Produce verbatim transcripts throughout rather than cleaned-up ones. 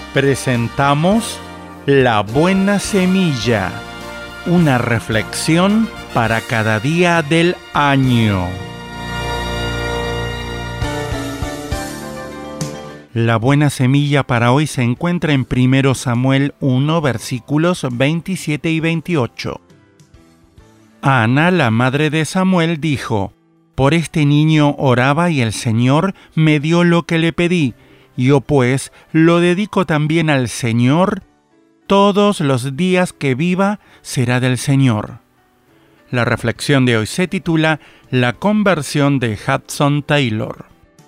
presentamos La Buena Semilla, una reflexión para cada día del año. La buena semilla para hoy se encuentra en primero Samuel uno, versículos veintisiete y veintiocho. Ana, la madre de Samuel, dijo: «Por este niño oraba y el Señor me dio lo que le pedí. Yo pues lo dedico también al Señor. Todos los días que viva será del Señor». La reflexión de hoy se titula La conversión de Hudson Taylor.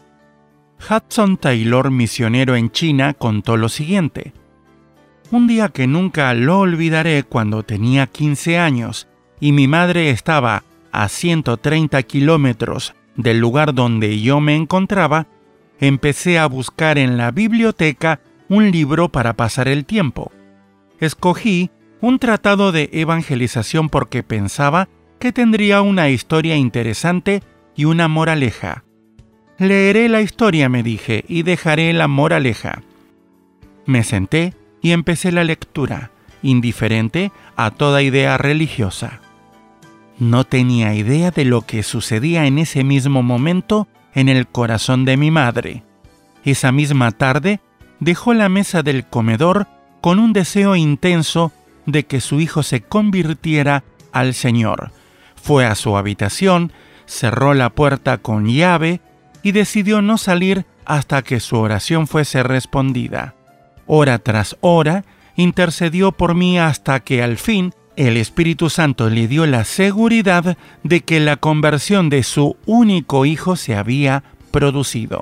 Hudson Taylor, misionero en China, contó lo siguiente: «Un día que nunca lo olvidaré, cuando tenía quince años y mi madre estaba a ciento treinta kilómetros del lugar donde yo me encontraba, empecé a buscar en la biblioteca un libro para pasar el tiempo. Escogí un tratado de evangelización porque pensaba que tendría una historia interesante y una moraleja. Leeré la historia, me dije, y dejaré la moraleja». Me senté y empecé la lectura, indiferente a toda idea religiosa. No tenía idea de lo que sucedía en ese mismo momento en el corazón de mi madre. Esa misma tarde dejó la mesa del comedor con un deseo intenso de que su hijo se convirtiera al Señor. Fue a su habitación, cerró la puerta con llave y decidió no salir hasta que su oración fuese respondida. Hora tras hora, intercedió por mí hasta que al fin el Espíritu Santo le dio la seguridad de que la conversión de su único hijo se había producido.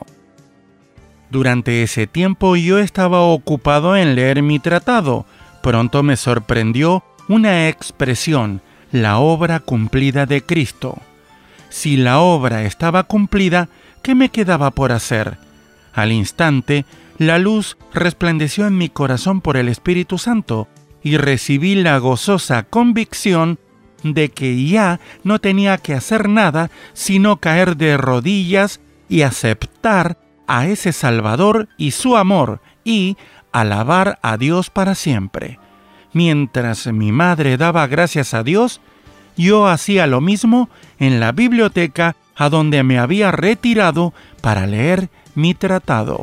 Durante ese tiempo yo estaba ocupado en leer mi tratado. Pronto me sorprendió una expresión: la obra cumplida de Cristo. Si la obra estaba cumplida, ¿qué me quedaba por hacer? Al instante, la luz resplandeció en mi corazón por el Espíritu Santo y recibí la gozosa convicción de que ya no tenía que hacer nada sino caer de rodillas y aceptar a ese Salvador y su amor y alabar a Dios para siempre. Mientras mi madre daba gracias a Dios, yo hacía lo mismo en la biblioteca a donde me había retirado para leer mi tratado.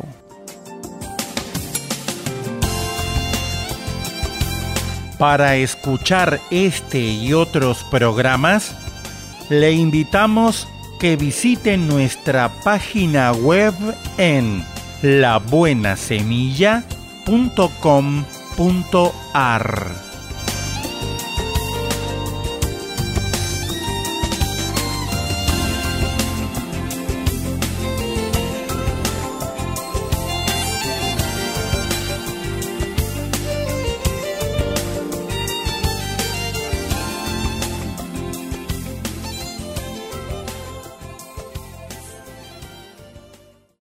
Para escuchar este y otros programas, le invitamos que visite nuestra página web en la buena semilla punto com punto a r.